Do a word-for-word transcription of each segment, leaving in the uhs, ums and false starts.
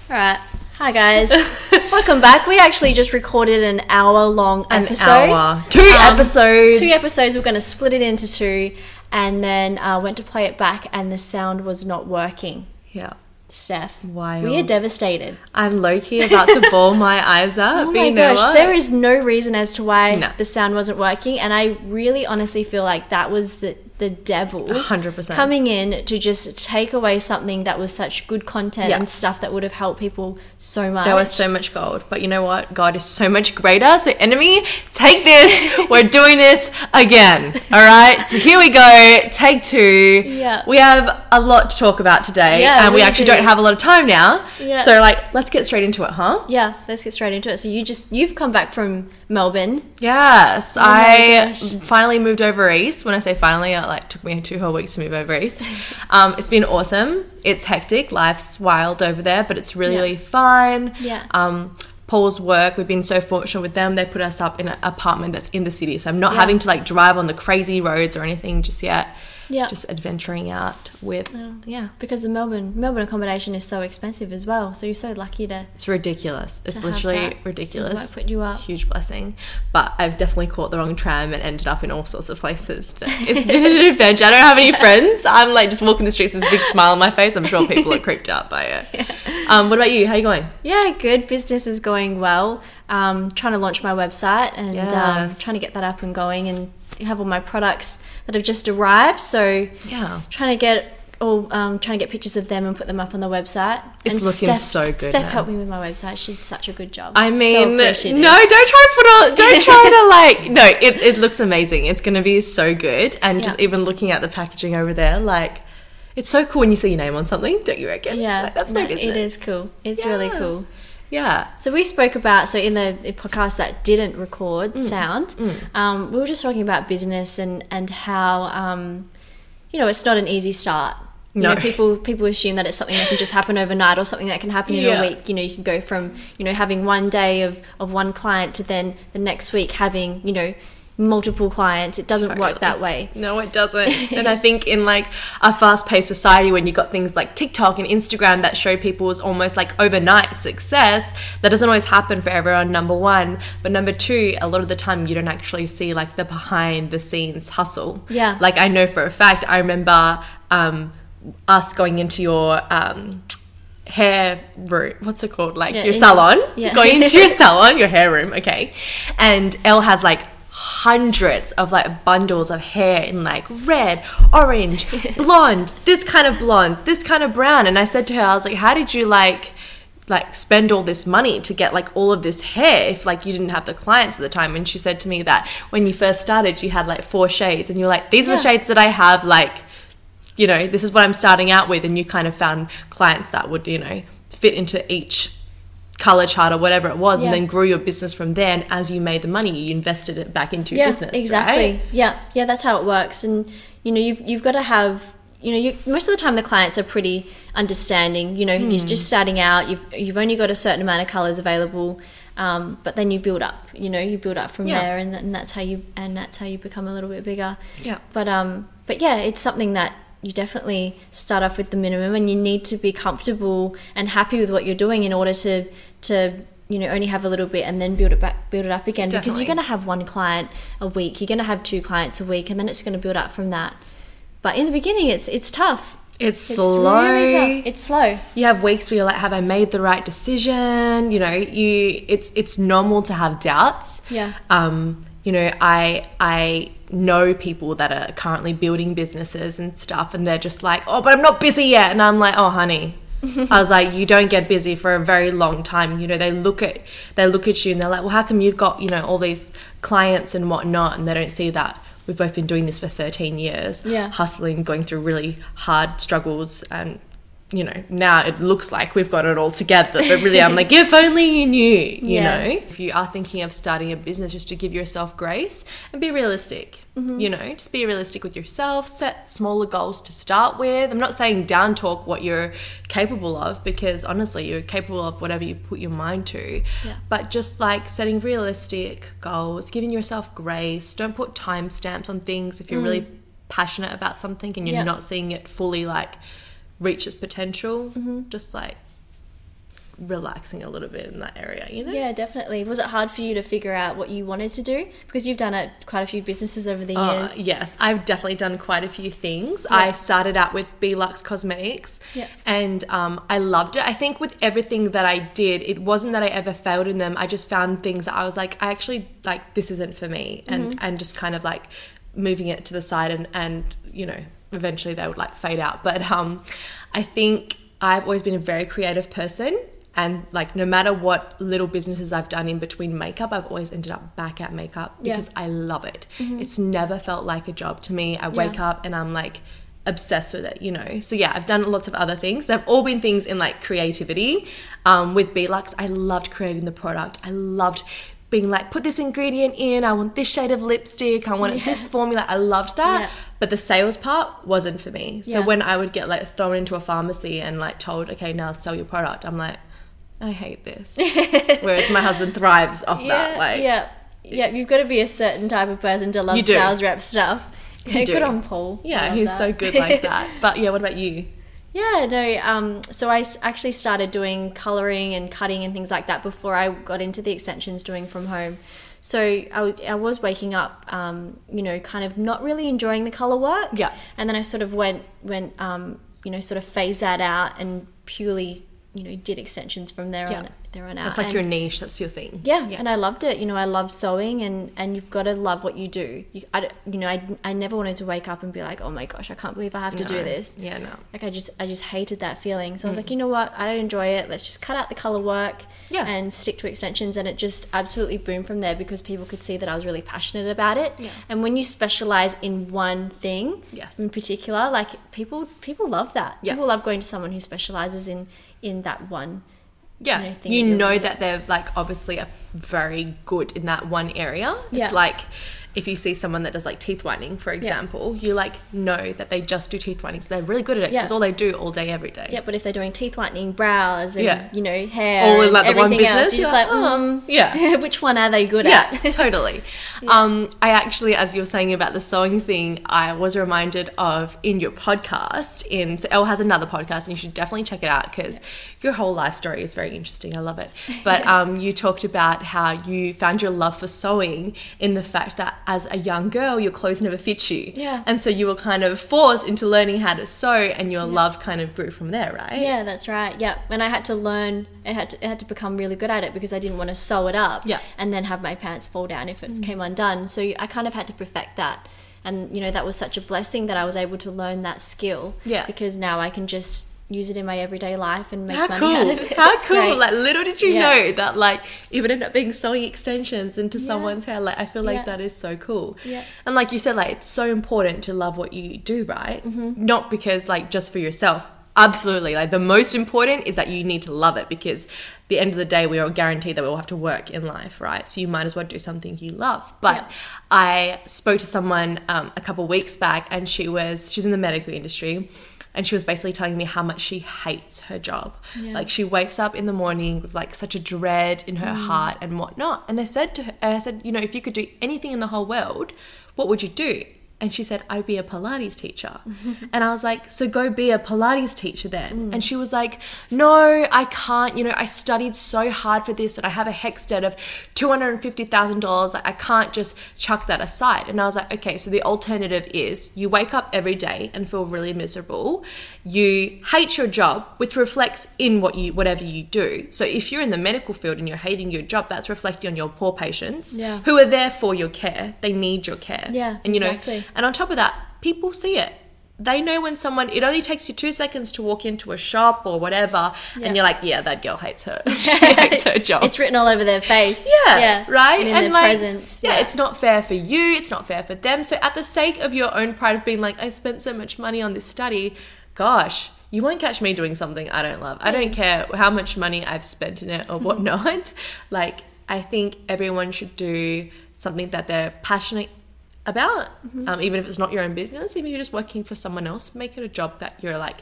All right. Hi, guys. Welcome back. We actually just recorded an hour-long episode. An hour. Two um, episodes. Two episodes. We're going to split it into two, and then uh, went to play it back, and the sound was not working. Yeah. Steph, Wild. we are devastated. I'm low-key about to bawl my eyes out. Oh but my you know gosh, what? there is no reason as to why No. the sound wasn't working, and I really honestly feel like that was the the devil one hundred percent coming in to just take away something that was such good content Yeah. and stuff that would have helped people so much. There was so much gold. But you know what? God is so much greater. So enemy, take this. We're doing this again. All right? So here we go. Take two. Yeah. We have a lot to talk about today. Yeah, and we we actually do. don't have a lot of time now. Yeah. So like, let's get straight into it, huh? Yeah, let's get straight into it. So you just you've come back from Melbourne. Yes, Oh my I gosh. finally moved over east. When I say finally, it like took me two whole weeks to move over east. Um, it's been awesome. It's hectic. Life's wild over there, but it's really, Yeah. really fun. Yeah. Um, Paul's work, we've been so fortunate with them. They put us up in an apartment that's in the city, so I'm not Yeah. having to like drive on the crazy roads or anything just yet. Yeah. Just adventuring out with, Yeah. yeah. Because the Melbourne Melbourne accommodation is so expensive as well. So you're so lucky to It's ridiculous. It's to have literally that. ridiculous. That's what put you up. Huge blessing. But I've definitely caught the wrong tram and ended up in all sorts of places. But it's been an adventure. I don't have any friends. I'm like just walking the streets with this big smile on my face. I'm sure people are creeped out by it. Yeah. Um, what about you? How you going? Yeah, good. Business is going well. Um, trying to launch my website and um, Yes. trying to get that up and going, and have all my products that have just arrived. So Yeah. trying to get all um, trying to get pictures of them and put them up on the website. It's and looking Steph, so good Steph now. helped me with my website. She did such a good job. I So mean, no, appreciative. don't try to put all, don't try to like, no, it, it looks amazing. It's going to be so good. And just Yeah. even looking at the packaging over there, like, it's so cool when you see your name on something, don't you reckon? Yeah, Like, that's my no, business. It is cool. It's really Yeah. cool. Yeah. So we spoke about, so in the, the podcast that didn't record Mm. sound, um, we were just talking about business and, and how, um, you know, it's not an easy start. You No. know, people people assume that it's something that can just happen overnight or something that can happen in Yeah. a week. You know, you can go from, you know, having one day of, of one client to then the next week having, you know, multiple clients. It doesn't work that way. No, it doesn't. And I think in like a fast-paced society, when you've got things like TikTok and Instagram that show people's almost like overnight success, that doesn't always happen for everyone, number one. But number two, a lot of the time you don't actually see like the behind the scenes hustle. Yeah. Like I know for a fact, I remember um, us going into your um, hair room, what's it called? Like Yeah, your in- salon, yeah. going into your salon, your hair room, okay. And Elle has like hundreds of like bundles of hair in like red, orange, blonde, this kind of blonde, this kind of brown. And I said to her, I was like, how did you like like spend all this money to get like all of this hair if like you didn't have the clients at the time? And she said to me that when you first started you had like four shades and you're like, these are the Yeah. shades that I have, like, you know, this is what I'm starting out with. And you kind of found clients that would, you know, fit into each color chart or whatever it was, Yeah. and then grew your business from there. And as you made the money, you invested it back into your Yeah, business. exactly. Right? Yeah, yeah, that's how it works. And you know, you've you've got to have, you know, you, most of the time the clients are pretty understanding. You know, Hmm. you're just starting out. You've you've only got a certain amount of colors available, um, but then you build up. You know, you build up from Yeah. there, and, th- and that's how you and that's how you become a little bit bigger. Yeah. But um, but yeah, it's something that you definitely start off with the minimum, and you need to be comfortable and happy with what you're doing in order to to you know only have a little bit and then build it back build it up again. Because Definitely. you're going to have one client a week, you're going to have two clients a week, and then it's going to build up from that. But in the beginning, it's it's tough. It's, It's slow. really tough. It's slow. You have weeks where you're like, have I made the right decision? You know, you it's it's normal to have doubts. Yeah. Um, you know, I I know people that are currently building businesses and stuff, and they're just like, oh, but I'm not busy yet. And I'm like, oh, honey. I was like, you don't get busy for a very long time. You know, they look at they look at you and they're like, well, how come you've got, you know, all these clients and whatnot, and they don't see that we've both been doing this for thirteen years, Yeah. hustling, going through really hard struggles, and you know, now it looks like we've got it all together, but really I'm like, if only you knew, you Yeah. know. If you are thinking of starting a business, just to give yourself grace and be realistic, Mm-hmm. you know, just be realistic with yourself, set smaller goals to start with. I'm not saying down talk what you're capable of, because honestly, you're capable of whatever you put your mind to, Yeah. but just like setting realistic goals, giving yourself grace. Don't put timestamps on things if you're really passionate about something and you're Yeah. not seeing it fully like reach its potential. Mm-hmm. Just like relaxing a little bit in that area, you know? Yeah, definitely. Was it hard for you to figure out what you wanted to do? Because you've done it quite a few businesses over the Uh, years. yes, I've definitely done quite a few things. Yeah. I started out with Belux Cosmetics, Yeah. and um, I loved it. I think with everything that I did, it wasn't that I ever failed in them. I just found things that I was like, I actually, like, this isn't for me, and, Mm-hmm. and just kind of like moving it to the side, and, and, you know, eventually they would like fade out. But um, I think I've always been a very creative person. And like, no matter what little businesses I've done in between makeup, I've always ended up back at makeup because Yeah. I love it. It's never felt like a job to me. I wake Yeah. up and I'm like obsessed with it, you know? So yeah, I've done lots of other things. They've all been things in like creativity. Um, with Belux, I loved creating the product. I loved being like, put this ingredient in, I want this shade of lipstick, I want Yeah. this formula. I loved that. Yeah. But the sales part wasn't for me. So Yeah. when I would get like thrown into a pharmacy and like told, okay, now sell your product, I'm like, I hate this. Whereas my husband thrives off Yeah, that. Like, yeah, yeah. You've got to be a certain type of person to love You do. sales rep stuff. You do. Good on Paul. I yeah, love he's that. so good like that. But yeah, what about you? Yeah, no. Um, so I s- actually started doing coloring and cutting and things like that before I got into the extensions doing from home. So I, w- I was waking up, um, you know, kind of not really enjoying the color work. Yeah. And then I sort of went, went, um, you know, sort of phased that out and purely, you know, did extensions from there Yeah. on, there on out. That's like And- your niche. That's your thing. yeah, and I loved it. You know, I love sewing, and, and you've got to love what you do. You, I, don't- you know, I, I never wanted to wake up and be like, oh my gosh, I can't believe I have to do No. this. Yeah, no. Like I just I just hated that feeling. So I was like, you know what? I don't enjoy it. Let's just cut out the color work Yeah. and stick to extensions. And it just absolutely boomed from there because people could see that I was really passionate about it. Yeah. And when you specialize in one thing, Yes. in particular, like people people love that. Yeah. People love going to someone who specializes in in that one. Yeah, you know, thing you that you're know really- that they're like obviously are very good in that one area. Yeah. It's like if you see someone that does like teeth whitening, for example, you like know that they just do teeth whitening, so they're really good at it. 'Cause Yeah. It's all they do all day, every day. Yeah, but if they're doing teeth whitening, brows, and Yeah. you know, hair, All in and like the one everything else, business, you're just you're like, like, oh, mm, yeah. which one are they good Yeah, at? totally. Um, I actually, as you were saying about the sewing thing, I was reminded of in your podcast. In so Elle has another podcast, and you should definitely check it out because your whole life story is very interesting. I love it. But um, you talked about how you found your love for sewing in the fact that as a young girl, your clothes never fit you. Yeah. And so you were kind of forced into learning how to sew, and your love kind of grew from there, right? Yeah, that's right. Yeah, and I had to learn. I had to, I had to become really good at it because I didn't want to sew it up. Yeah. And then have my pants fall down if it came undone. So I kind of had to perfect that, and you know that was such a blessing that I was able to learn that skill. Yeah. Because now I can just use it in my everyday life and make How money cool! out of it. How It's cool! great. Like, little did you Yeah. know that, like, it would end up being sewing extensions into Yeah. someone's hair. Like, I feel like Yeah. that is so cool. Yeah. And like you said, like, it's so important to love what you do, right? Mm-hmm. Not because like just for yourself. Absolutely. Like, the most important is that you need to love it, because at the end of the day, we are guaranteed that we all have to work in life, right? So you might as well do something you love. But Yeah. I spoke to someone um, a couple of weeks back, and she was she's in the medical industry. And she was basically telling me how much she hates her job. Yeah. Like, she wakes up in the morning with like such a dread in her heart and whatnot. And I said to her, I said, you know, if you could do anything in the whole world, what would you do? And she said, I'd be a Pilates teacher. And I was like, so go be a Pilates teacher then. And she was like, no, I can't. You know, I studied so hard for this and I have a HECS debt of two hundred fifty thousand dollars. I can't just chuck that aside. And I was like, okay, so the alternative is you wake up every day and feel really miserable. You hate your job, which reflects in what you, whatever you do. So if you're in the medical field and you're hating your job, that's reflecting on your poor patients Yeah. who are there for your care. They need your care. Yeah, And you know, exactly. and on top of that, people see it. They know when someone, it only takes you two seconds to walk into a shop or whatever, Yeah. and you're like, yeah, that girl hates her. She hates her job. It's written all over their face. Yeah, Yeah. right? And in their like, presence. Yeah, it's not fair for you. It's not fair for them. So at the sake of your own pride of being like, I spent so much money on this study, gosh, you won't catch me doing something I don't love. I don't care how much money I've spent in it or whatnot. Like, I think everyone should do something that they're passionate about, um, even if it's not your own business. Even if you're just working for someone else, make it a job that you're like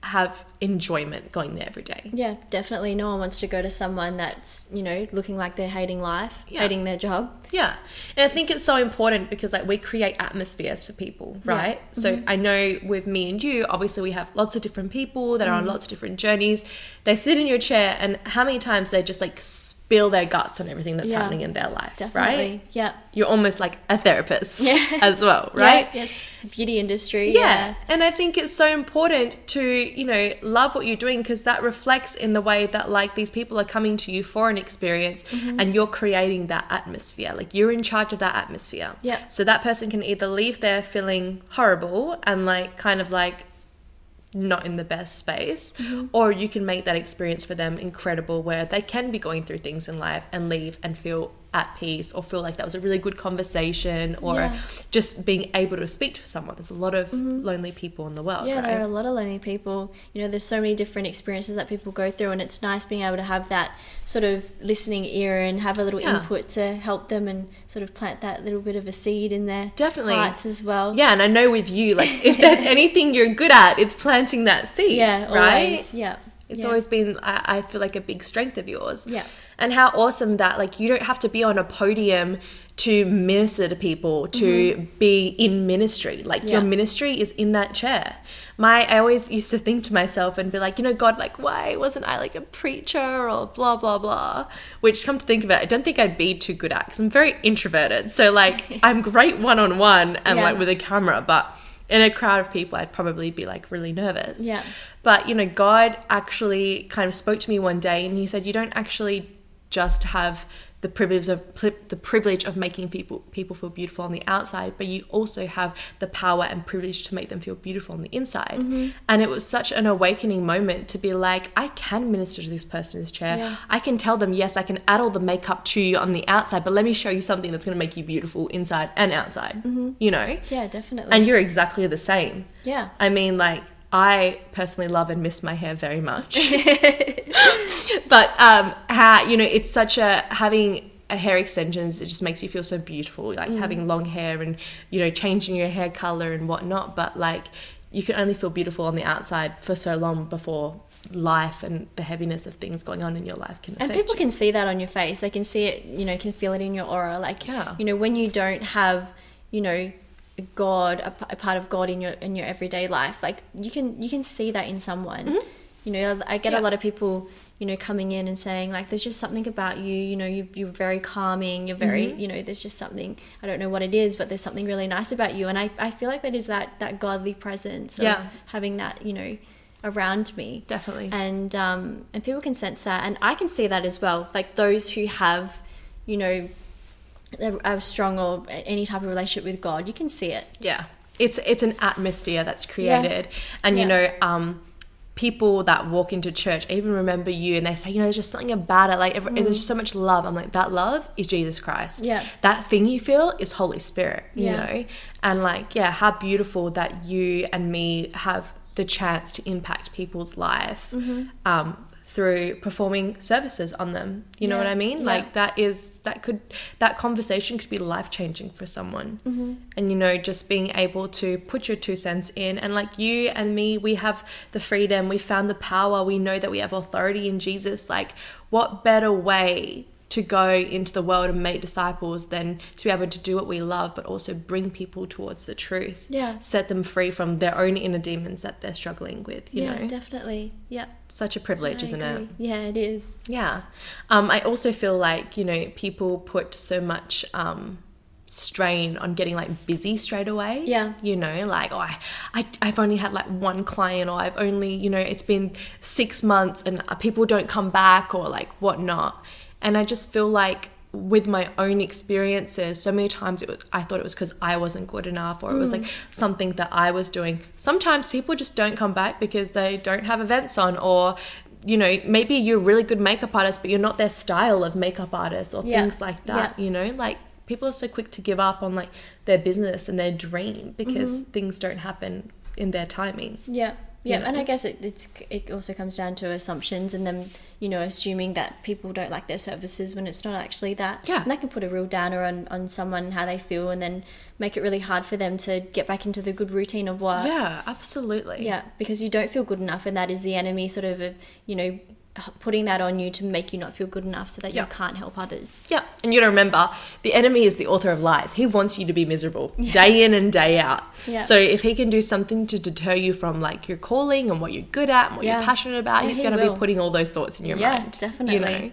have enjoyment going there every day. Yeah, definitely. No one wants to go to someone that's, you know, looking like they're hating life, Yeah. hating their job. Yeah. And I think it's so important because like we create atmospheres for people, right? Yeah. So Mm-hmm. I know with me and you, obviously we have lots of different people that are on lots of different journeys. They sit in your chair and how many times they just like spill their guts on everything that's Yeah. happening in their life, Definitely. right? Yeah. You're almost like a therapist Yeah. as well, right? Yeah, it's the beauty industry. Yeah. Yeah. And I think it's so important to, you know, love what you're doing because that reflects in the way that like these people are coming to you for an experience Mm-hmm. and you're creating that atmosphere. Like you're in charge of that atmosphere. Yeah. So that person can either leave there feeling horrible and like kind of like not in the best space, Mm-hmm. or you can make that experience for them incredible where they can be going through things in life and leave and feel at peace or feel like that was a really good conversation or Yeah. just being able to speak to someone. There's a lot of lonely people in the world, Mm-hmm. Yeah, right? there are a lot of lonely people. You know, there's so many different experiences that people go through, and it's nice being able to have that sort of listening ear and have a little Yeah. input to help them and sort of plant that little bit of a seed in their Definitely. hearts as well. Yeah, and I know with you, like if there's anything you're good at, it's planting that seed. Yeah, right? always. Yeah. It's Yeah. always been, I, I feel like, a big strength of yours. Yeah. And how awesome that, like, you don't have to be on a podium to minister to people, to be in ministry. Like, your Mm-hmm. Yeah. ministry is in that chair. My, I always used to think to myself and be like, you know, God, like, why wasn't I like a preacher or blah, blah, blah? Which, come to think of it, I don't think I'd be too good at because I'm very introverted. So, like, I'm great one-on-one and, Yeah. like, with a camera, but in a crowd of people, I'd probably be like really nervous. Yeah. But, you know, God actually kind of spoke to me one day and he said, you don't actually just have the privilege of the privilege of making people people feel beautiful on the outside, but you also have the power and privilege to make them feel beautiful on the inside. Mm-hmm. And it was such an awakening moment to be like, I can minister to this person in this chair. Yeah. I can tell them, yes, I can add all the makeup to you on the outside, but let me show you something that's going to make you beautiful inside and outside. Mm-hmm. You know? Yeah, definitely. And you're exactly the same. yeah. I mean, like, I personally love and miss my hair very much. But, um, how, you know, it's such a, having a hair extensions, it just makes you feel so beautiful, like having long hair and, you know, changing your hair color and whatnot. But, like, you can only feel beautiful on the outside for so long before life and the heaviness of things going on in your life can affect And people you. can see that on your face. They can see it, you know, can feel it in your aura. Like, Yeah. you know, when you don't have, you know, God, a, p- a part of God in your in your everyday life, like you can you can see that in someone. You know, I get Yeah. a lot of people, you know, coming in and saying like, there's just something about you, you know, you, you're very calming, you're very, you know, there's just something, I don't know what it is, but there's something really nice about you. And I, I feel like that is that, that godly presence of Yeah. having that, you know, around me. Definitely. And um and people can sense that, and I can see that as well. Like those who have, you know, a, a strong or any type of relationship with God, you can see it. Yeah, it's it's an atmosphere that's created. And you Yeah. know, um people that walk into church even remember you and they say, you know, there's just something about it, like every, there's just so much love. I'm like, that love is Jesus Christ. Mm. Yeah. That thing you feel is Holy Spirit, you Yeah. know. And like, yeah, how beautiful that you and me have the chance to impact people's life Mm-hmm. um through performing services on them. You know Yeah. what I mean? Yeah. Like that is, that could, that conversation could be life-changing for someone. Mm-hmm. And, you know, just being able to put your two cents in. And like you and me, we have the freedom, we found the power, we know that we have authority in Jesus. Like, what better way to go into the world and make disciples than to be able to do what we love, but also bring people towards the truth. Yeah. Set them free from their own inner demons that they're struggling with, you yeah, know. definitely. Yeah. Such a privilege, I isn't agree. it? Yeah, it is. Yeah. Um, I also feel like, you know, people put so much um, strain on getting like busy straight away. Yeah. You know, like, oh, I, I, I've only had like one client, or I've only, you know, it's been six months and people don't come back, or like whatnot. And I just feel like with my own experiences, so many times it was, I thought it was because I wasn't good enough, or it was like something that I was doing. Sometimes people just don't come back because they don't have events on, or, you know, maybe you're a really good makeup artist, but you're not their style of makeup artist, or Yeah. things like that, Yeah. you know, like people are so quick to give up on like their business and their dream because things don't happen in their timing. Yeah. Yeah, you know? and I guess it it's it also comes down to assumptions, and then, you know, assuming that people don't like their services when it's not actually that. Yeah. And that can put a real downer on, on someone, how they feel, and then make it really hard for them to get back into the good routine of work. Yeah, absolutely. Yeah, because you don't feel good enough, and that is the enemy sort of, uh, you know, putting that on you to make you not feel good enough so that Yeah. you can't help others. Yeah, and you gotta remember, the enemy is the author of lies. He wants you to be miserable day in and day out. Yeah. So if he can do something to deter you from like your calling and what you're good at and what Yeah. you're passionate about, Yeah, he's he gonna will. be putting all those thoughts in your Yeah, mind. definitely. You know?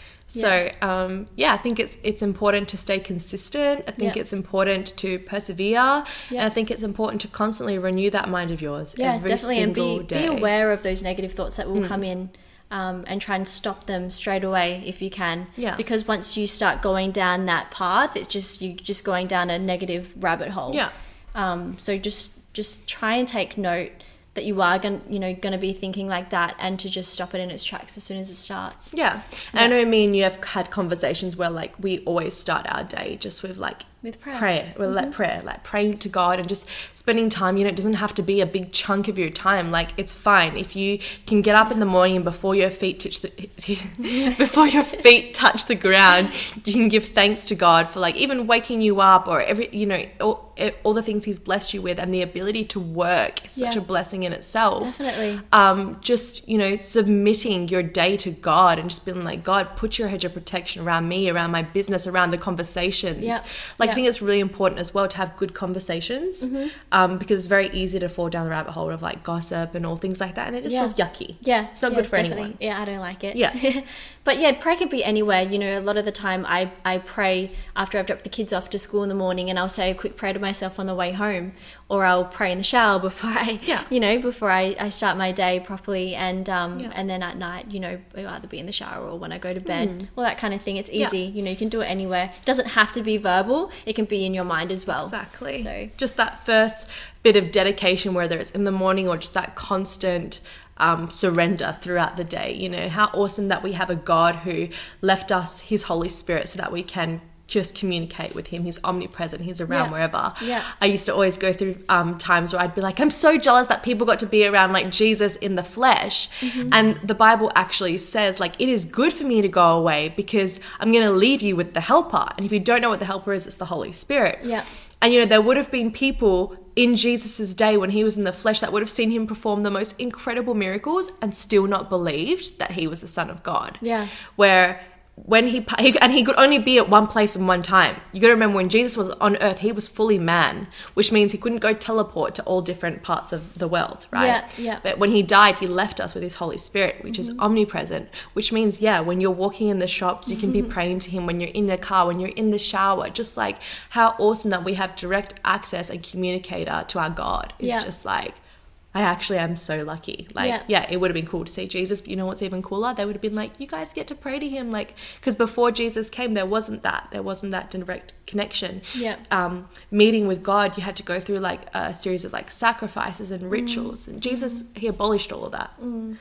So um, yeah, I think it's it's important to stay consistent. I think Yeah. it's important to persevere, Yeah. and I think it's important to constantly renew that mind of yours Yeah, every definitely. And single be, day. be aware of those negative thoughts that will come in, um, and try and stop them straight away if you can. Yeah. Because once you start going down that path, it's just you just going down a negative rabbit hole. Yeah. Um, so just just try and take note that you are going you know going to be thinking like that, and to just stop it in its tracks as soon as it starts. Yeah. And I know me and you have had conversations where like we always start our day just with like With prayer. prayer. Well, like prayer, like praying to God and just spending time. You know, it doesn't have to be a big chunk of your time. Like it's fine if you can get up in the morning before your feet touch the before your feet touch the ground. You can give thanks to God for like even waking you up, or every you know all, all the things He's blessed you with, and the ability to work is such Yeah. a blessing in itself. Definitely. Um, just you know, submitting your day to God and just being like, God, put your hedge of protection around me, around my business, around the conversations. Yeah. Like Yeah. I think it's really important as well to have good conversations, um, because it's very easy to fall down the rabbit hole of like gossip and all things like that, and it just Yeah. feels yucky. Yeah, It's not yeah, good for definitely. anyone. Yeah, I don't like it. Yeah. But yeah, prayer can be anywhere. You know, a lot of the time I, I pray after I've dropped the kids off to school in the morning, and I'll say a quick prayer to myself on the way home, or I'll pray in the shower before I, Yeah. you know, before I, I start my day properly. And um, Yeah. and then at night, you know, I'll either be in the shower or when I go to bed, all that kind of thing. It's easy. You know, you can do it anywhere. It doesn't have to be verbal. It can be in your mind as well. Exactly. So Just that first bit of dedication, whether it's in the morning or just that constant um, surrender throughout the day. You know, how awesome that we have a God who left us His Holy Spirit so that we can just communicate with Him. He's omnipresent. He's around Yeah. wherever. Yeah. I used to always go through um, times where I'd be like, I'm so jealous that people got to be around like Jesus in the flesh. Mm-hmm. And the Bible actually says like, it is good for me to go away because I'm going to leave you with the helper. And if you don't know what the helper is, it's the Holy Spirit. Yeah. And you know, there would have been people in Jesus's day when He was in the flesh that would have seen Him perform the most incredible miracles and still not believed that He was the Son of God. Yeah. Where when he, he and he could only be at one place in one time. You got to remember, when Jesus was on earth, He was fully man, which means He couldn't go teleport to all different parts of the world, right? Yeah, yeah. But when He died, He left us with His Holy Spirit, which is omnipresent, which means, yeah, when you're walking in the shops, you can be praying to Him. When you're in the car, when you're in the shower, just like how awesome that we have direct access and communicator to our God. It's Yeah. just like, I actually am so lucky. Like, Yeah. yeah, it would have been cool to see Jesus, but you know what's even cooler? They would have been like, you guys get to pray to Him. Like, because before Jesus came, there wasn't that. There wasn't that direct connection. Yeah. Um, meeting with God, you had to go through like a series of like sacrifices and rituals. And Jesus, He abolished all of that.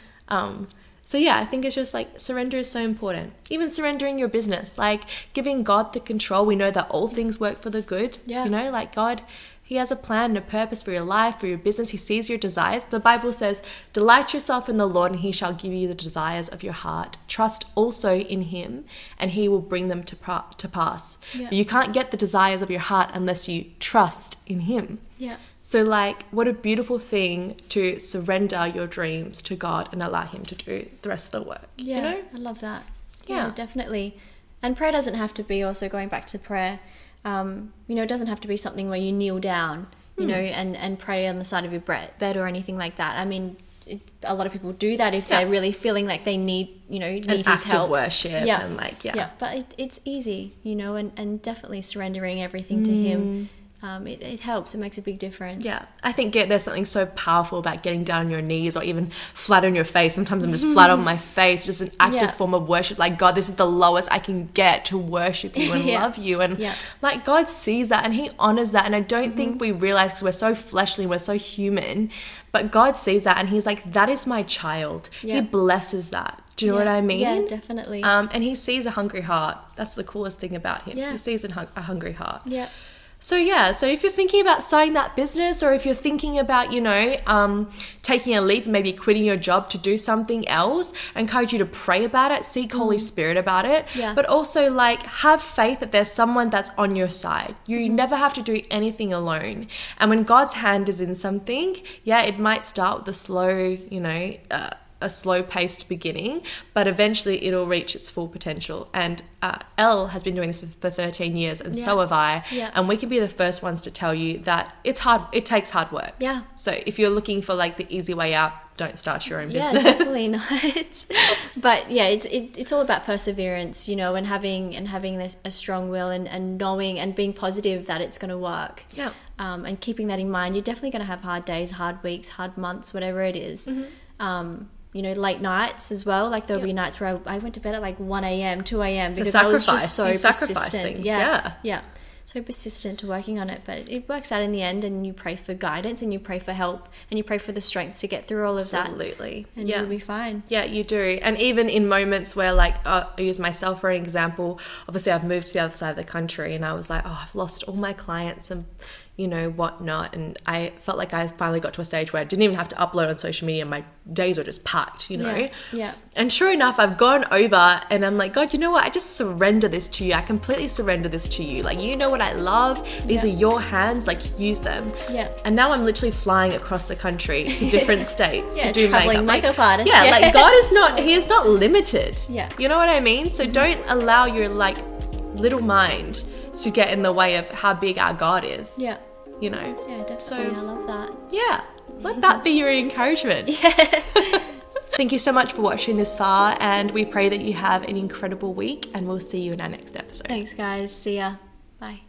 Um, so yeah, I think it's just like surrender is so important. Even surrendering your business, like giving God the control. We know that all things work for the good. Yeah. You know, like God, He has a plan and a purpose for your life, for your business. He sees your desires. The Bible says, delight yourself in the Lord and He shall give you the desires of your heart. Trust also in Him and He will bring them to, pa- to pass. Yeah. But you can't get the desires of your heart unless you trust in Him. Yeah. So like, what a beautiful thing to surrender your dreams to God and allow Him to do the rest of the work. Yeah, You know? I love that. Yeah. Yeah, definitely. And prayer doesn't have to be, also going back to prayer, um, you know, it doesn't have to be something where you kneel down, you Hmm. know, and, and pray on the side of your bre- bed or anything like that. I mean, it, a lot of people do that if Yeah. they're really feeling like they need, you know, need An His act help. of worship Yeah. and like, yeah. Yeah, but it, it's easy, you know, and, and definitely surrendering everything to Him. Um, it, it helps. It makes a big difference. Yeah, I think get, there's something so powerful about getting down on your knees or even flat on your face. Sometimes I'm just flat on my face, just an active Yeah. form of worship. Like, God, this is the lowest I can get to worship you and Yeah. love you. And Yeah. like, God sees that and He honors that. And I don't think we realize, because we're so fleshly, we're so human, but God sees that and He's like, that is my child. Yeah. He blesses that. Do you know Yeah. what I mean? Yeah, definitely. Um, and He sees a hungry heart. That's the coolest thing about Him. Yeah. He sees a, hung- a hungry heart. yeah. So yeah, so if you're thinking about starting that business, or if you're thinking about, you know, um, taking a leap, maybe quitting your job to do something else, I encourage you to pray about it, seek Holy Spirit about it, Yeah. but also like have faith that there's someone that's on your side. You Mm-hmm. never have to do anything alone. And when God's hand is in something, yeah, it might start with a slow, you know, uh, a slow paced beginning, but eventually it'll reach its full potential. And uh, Elle has been doing this for, for thirteen years, and Yeah. so have I. Yeah. And we can be the first ones to tell you that it's hard, it takes hard work. Yeah. So if you're looking for like the easy way out, don't start your own Yeah, business. definitely not. But yeah, it's it, it's all about perseverance, you know, and having and having this, a strong will, and, and knowing and being positive that it's going to work. Yeah. Um, and keeping that in mind. You're definitely going to have hard days, hard weeks, hard months, whatever it is. Mm-hmm. Um, you know, late nights as well. Like there'll Yep. be nights where I, I went to bed at like one a.m., two a.m. because a I was sacrifice. just so You sacrifice persistent. things, Yeah, yeah. yeah. So persistent to working on it, but it works out in the end, and you pray for guidance, and you pray for help, and you pray for the strength to get through all of that, Absolutely. and Yeah. you'll be fine. Yeah, you do. And even in moments where, like, uh, I use myself for an example, obviously I've moved to the other side of the country, and I was like, oh, I've lost all my clients and, you know, whatnot. And I felt like I finally got to a stage where I didn't even have to upload on social media. My days were just packed, you know? Yeah, yeah. And sure enough, I've gone over and I'm like, God, you know what? I just surrender this to you. I completely surrender this to you. Like, you know what I love? These Yeah. are your hands. Like, use them. Yeah. And now I'm literally flying across the country to different states Yeah, to do traveling makeup. makeup like, artist. Yeah, Yeah. like God is not, he is not limited. Yeah. You know what I mean? So don't allow your like little mind to get in the way of how big our God is. Yeah. You know? Yeah, definitely. So- I love that. Yeah. Let that be your encouragement. Yeah. Thank you so much for watching this far, and we pray that you have an incredible week, and we'll see you in our next episode. Thanks, guys. See ya. Bye.